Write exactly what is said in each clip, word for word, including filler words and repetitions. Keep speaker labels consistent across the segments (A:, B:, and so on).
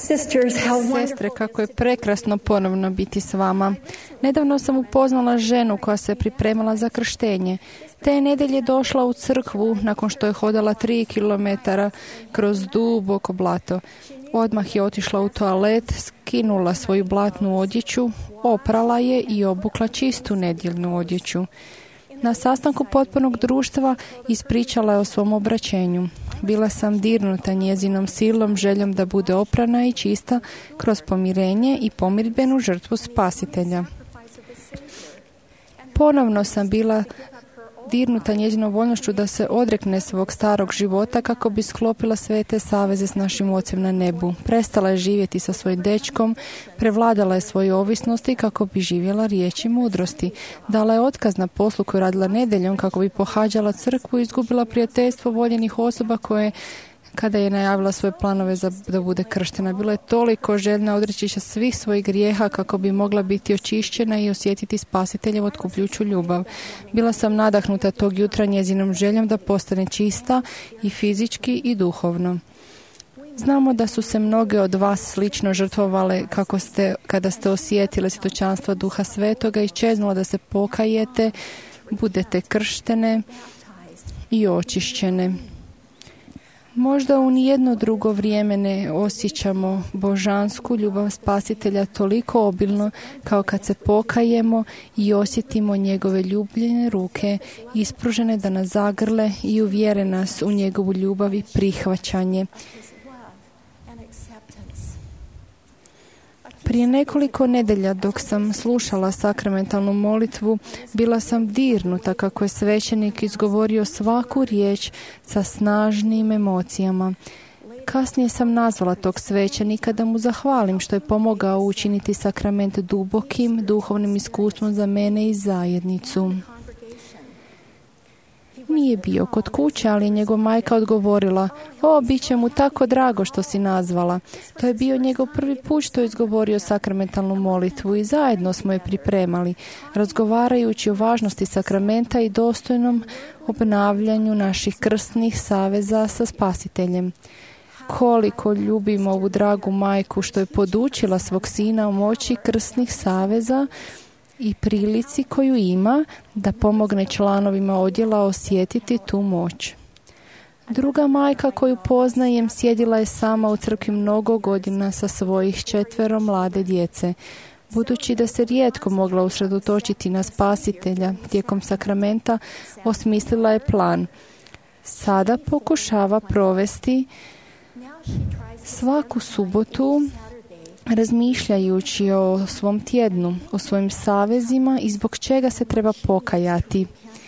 A: Sestre, kako je prekrasno ponovno biti s vama. Nedavno sam upoznala ženu koja se pripremala za krštenje. Te je nedjelje došla u crkvu nakon što je hodala tri kilometara kroz duboko blato. Odmah je otišla u toalet, skinula svoju blatnu odjeću, oprala je i obukla čistu nedjeljnu odjeću. Na sastanku potpunog društva ispričala je o svom obraćenju. Bila sam dirnuta njezinom silom, željom da bude oprana i čista kroz pomirenje i pomirdbenu žrtvu Spasitelja. Ponovno sam bila dirnuta njezinom voljnošću da se odrekne svog starog života kako bi sklopila sve te saveze s našim Ocem na nebu. Prestala je živjeti sa svojim dečkom, prevladala je svoje ovisnosti kako bi živjela riječi mudrosti. Dala je otkaz na poslu koju radila nedjeljom kako bi pohađala crkvu i izgubila prijateljstvo voljenih osoba koje kada je najavila svoje planove za da bude krštena. Bila je toliko željna odreći se svih svojih grijeha kako bi mogla biti očišćena i osjetiti Spasiteljevu otkupljujuću ljubav. Bila sam nadahnuta tog jutra njezinom željom da postane čista i fizički i duhovno. Znamo da su se mnoge od vas slično žrtvovale kako ste, kada ste osjetile svjedočanstvo Duha Svetoga i čeznula da se pokajete, budete krštene i očišćene. Možda u nijedno drugo vrijeme ne osjećamo božansku ljubav Spasitelja toliko obilno kao kad se pokajemo i osjetimo njegove ljubljene ruke ispružene da nas zagrle i uvjere nas u njegovu ljubav i prihvaćanje. Prije nekoliko nedelja dok sam slušala sakramentalnu molitvu, bila sam dirnuta kako je svećenik izgovorio svaku riječ sa snažnim emocijama. Kasnije sam nazvala tog svećenika da mu zahvalim što je pomogao učiniti sakrament dubokim duhovnim iskustvom za mene i zajednicu. Nije bio kod kuće, ali je njegova majka odgovorila: o, bit će mu tako drago što si nazvala. To je bio njegov prvi put što je izgovorio sakramentalnu molitvu i zajedno smo je pripremali, razgovarajući o važnosti sakramenta i dostojnom obnavljanju naših krstnih saveza sa Spasiteljem. Koliko ljubimo ovu dragu majku što je podučila svog sina o moći krstnih saveza i prilici koju ima da pomogne članovima odjela osjetiti tu moć. Druga majka koju poznajem sjedila je sama u crkvi mnogo godina sa svojih četvero mlade djece. Budući da se rijetko mogla usredotočiti na Spasitelja tijekom sakramenta, osmislila je plan. Sada pokušava provesti svaku subotu razmišljajući o svom tjednu, o svojim savezima i zbog čega se treba pokajati.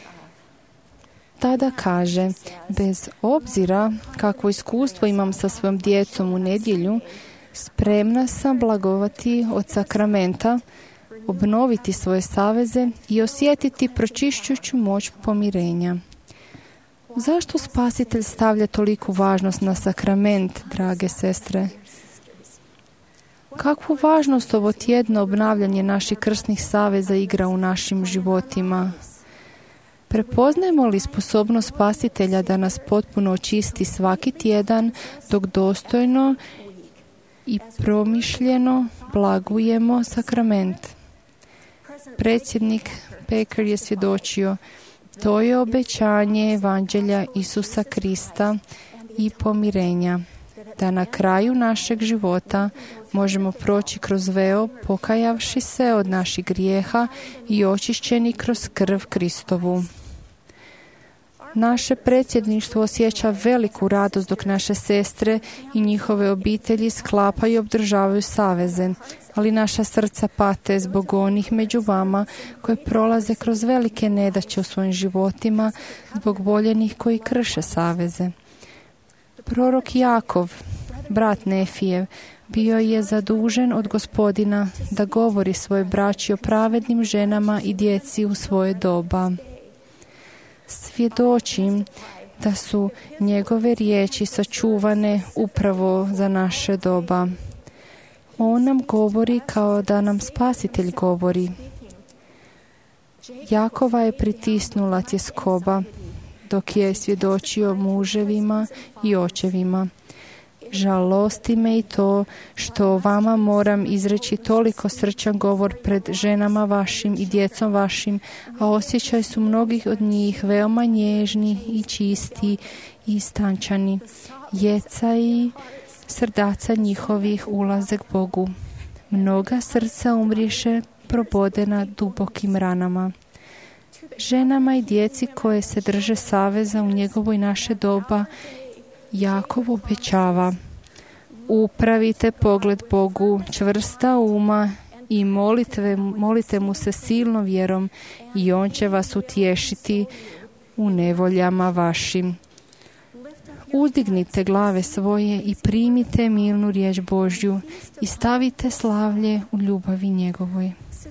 A: Tada kaže: bez obzira kakvo iskustvo imam sa svojom djecom u nedjelju, spremna sam blagovati od sakramenta, obnoviti svoje saveze i osjetiti pročišćujuću moć pomirenja. Zašto Spasitelj stavlja toliku važnost na sakrament, drage sestre? Kakvu važnost ovo tjedno obnavljanje naših krstnih saveza igra u našim životima? Prepoznajemo li sposobnost Spasitelja da nas potpuno očisti svaki tjedan dok dostojno i promišljeno blagujemo sakrament? Predsjednik Pekar je svjedočio: to je obećanje evanđelja Isusa Krista i pomirenja, da na kraju našeg života možemo proći kroz veo pokajavši se od naših grijeha i očišćeni kroz krv Kristovu. Naše predsjedništvo osjeća veliku radost dok naše sestre i njihove obitelji sklapaju i obdržavaju saveze, ali naša srca pate zbog onih među vama koje prolaze kroz velike nedaće u svojim životima zbog voljenih koji krše saveze. Prorok Jakov, brat Nefijev, bio je zadužen od Gospodina da govori svojoj braći o pravednim ženama i djeci u svoje doba. Svjedočim da su njegove riječi sačuvane upravo za naše doba. On nam govori kao da nam Spasitelj govori. Jakova je pritisnula tjeskoba dok je svjedočio muževima i očevima. Žalosti me i to što vama moram izreći toliko srčan govor pred ženama vašim i djecom vašim, a osjećaj su mnogih od njih veoma nježni i čisti i stančani. Jeca i srdaca njihovih ulaze k Bogu. Mnoga srca umriše probodena dubokim ranama. Ženama i djeci koje se drže saveza u njegovo i naše doba, Jakov obećava: upravite pogled Bogu, čvrsta uma i molitve, molite mu se silnom vjerom i on će vas utješiti u nevoljama vašim. Uzdignite glave svoje i primite milnu riječ Božju i stavite slavlje u ljubavi njegovoj.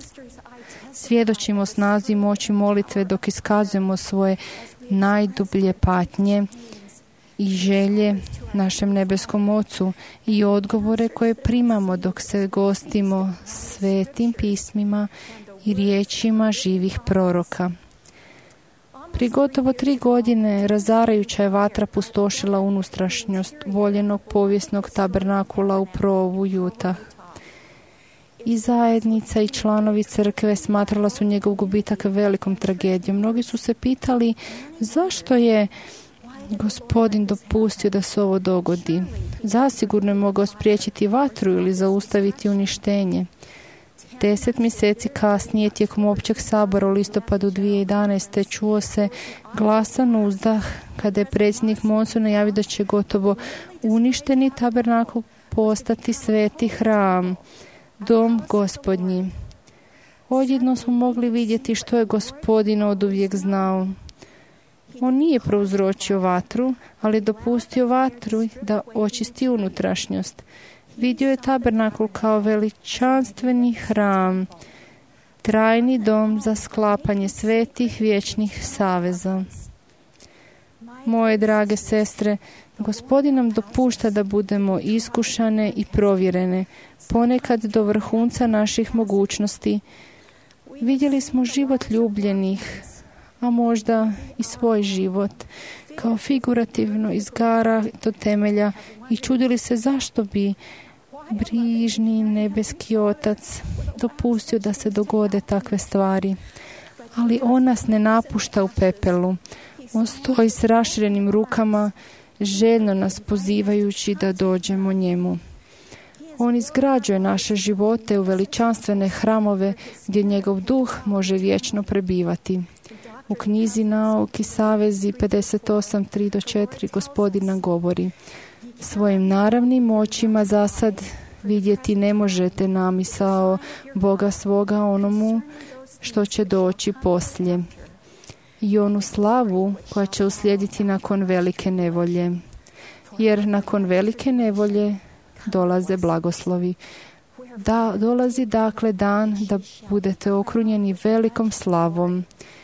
A: Svjedočimo snazi i moći molitve dok iskazujemo svoje najdublje patnje i želje našem nebeskom Ocu i odgovore koje primamo dok se gostimo svetim pismima i riječima živih proroka. Pri gotovo tri godine razarajuća je vatra pustošila unutrašnjost voljenog povijesnog tabernakula u Provu, Utah. I zajednica i članovi crkve smatrala su njegov gubitak velikom tragedijom. Mnogi su se pitali zašto je Gospodin dopustio da se ovo dogodi. Zasigurno je mogao spriječiti vatru ili zaustaviti uništenje. Deset mjeseci kasnije, tijekom općeg sabora u listopadu dvije tisuće jedanaeste. čuo se glasan uzdah kada je predsjednik Monson najavio da će gotovo uništeni tabernakl postati sveti hram, dom Gospodnji. Odjednom smo mogli vidjeti što je Gospodin oduvijek znao. On nije prouzročio vatru, ali je dopustio vatru da očisti unutrašnjost. Vidio je tabernakl kao veličanstveni hram, trajni dom za sklapanje svetih vječnih saveza. Moje drage sestre, Gospodin nam dopušta da budemo iskušane i provjerene, ponekad do vrhunca naših mogućnosti. Vidjeli smo život ljubljenih, a možda i svoj život, kao figurativno izgara do temelja i čudili se zašto bi brižni nebeski Otac dopustio da se dogode takve stvari. Ali on nas ne napušta u pepelu. On stoji s raširenim rukama, željno nas pozivajući da dođemo njemu. On izgrađuje naše živote u veličanstvene hramove gdje njegov duh može vječno prebivati. U knjizi Nauki savezi pedeset osam, tri do četiri Gospodin nam govori: svojim naravnim očima zasad vidjeti ne možete namisao Boga svoga onomu što će doći poslije i onu slavu koja će uslijediti nakon velike nevolje. Jer nakon velike nevolje dolaze blagoslovi. Da, dolazi dakle dan da budete okrunjeni velikom slavom.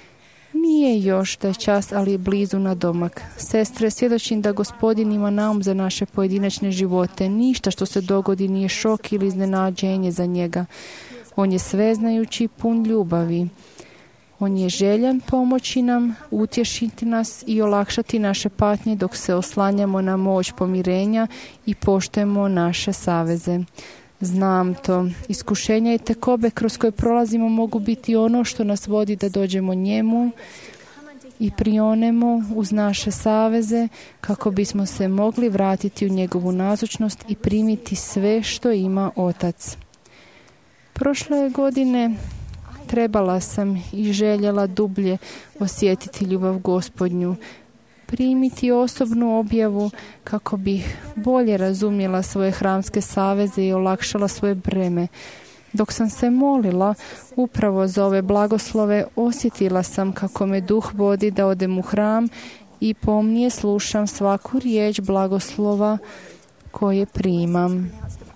A: Nije još taj čas, ali je blizu na domak. Sestre, svjedočim da Gospodin ima naum za naše pojedinačne živote. Ništa što se dogodi nije šok ili iznenađenje za njega. On je sveznajući, pun ljubavi. On je željan pomoći nam, utješiti nas i olakšati naše patnje dok se oslanjamo na moć pomirenja i poštujemo naše saveze. Znam to. Iskušenja i tekobe kroz koje prolazimo mogu biti ono što nas vodi da dođemo njemu i prionemo uz naše saveze kako bismo se mogli vratiti u njegovu nazočnost i primiti sve što ima Otac. Prošle godine trebala sam i željela dublje osjetiti ljubav Gospodnju, primiti osobnu objavu kako bih bolje razumjela svoje hramske saveze i olakšala svoje breme. Dok sam se molila upravo za ove blagoslove, osjetila sam kako me duh vodi da odem u hram i pomnije slušam svaku riječ blagoslova koje primam.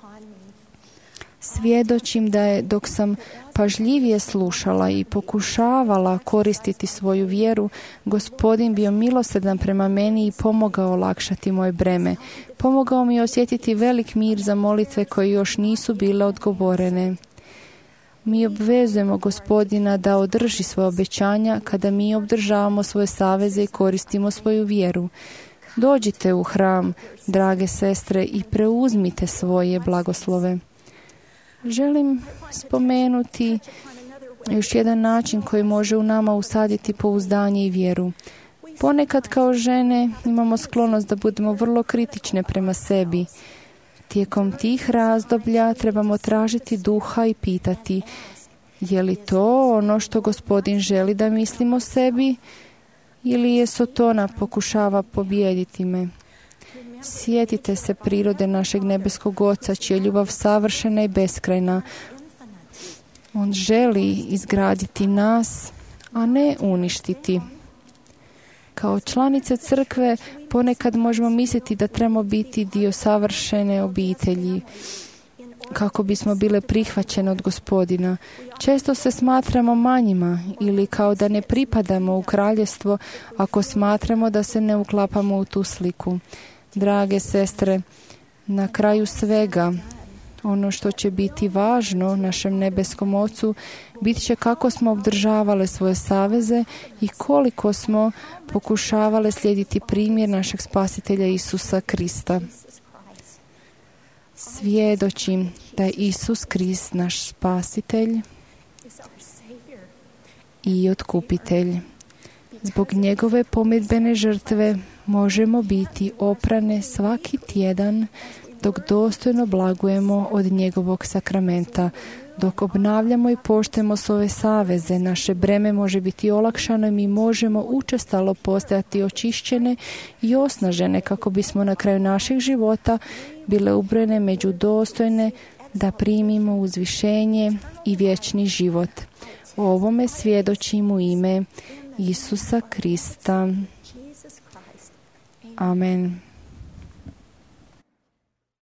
A: Svjedočim da je dok sam pažljivije slušala i pokušavala koristiti svoju vjeru, Gospodin bio milosrdan prema meni i pomogao olakšati moje breme. Pomogao mi osjetiti velik mir za molitve koje još nisu bile odgovorene. Mi obvezujemo Gospodina da održi svoje obećanja kada mi obdržavamo svoje saveze i koristimo svoju vjeru. Dođite u hram, drage sestre, i preuzmite svoje blagoslove. Želim spomenuti još jedan način koji može u nama usaditi pouzdanje i vjeru. Ponekad kao žene imamo sklonost da budemo vrlo kritične prema sebi. Tijekom tih razdoblja trebamo tražiti duha i pitati: je li to ono što Gospodin želi da mislimo o sebi, ili je Sotona pokušava pobijediti me? Sjetite se prirode našeg nebeskog Oca, čija je ljubav savršena i beskrajna. On želi izgraditi nas, a ne uništiti. Kao članice crkve ponekad možemo misliti da trebamo biti dio savršene obitelji kako bismo bile prihvaćene od Gospodina. Često se smatramo manjima ili kao da ne pripadamo u kraljevstvo ako smatramo da se ne uklapamo u tu sliku. Drage sestre, na kraju svega, ono što će biti važno našem nebeskom Ocu bit će kako smo obdržavale svoje saveze i koliko smo pokušavale slijediti primjer našeg spasitelja Isusa Krista. Svjedočim da je Isus Krist naš spasitelj i otkupitelj. Zbog njegove pomirbene žrtve možemo biti oprane svaki tjedan dok dostojno blagujemo od njegovog sakramenta. Dok obnavljamo i poštujemo svoje saveze, naše breme može biti olakšano i mi možemo učestalo postajati očišćene i osnažene kako bismo na kraju naših života bile ubrojene među dostojne da primimo uzvišenje i vječni život. O ovome svjedočim u ime Isusa Krista. Amen.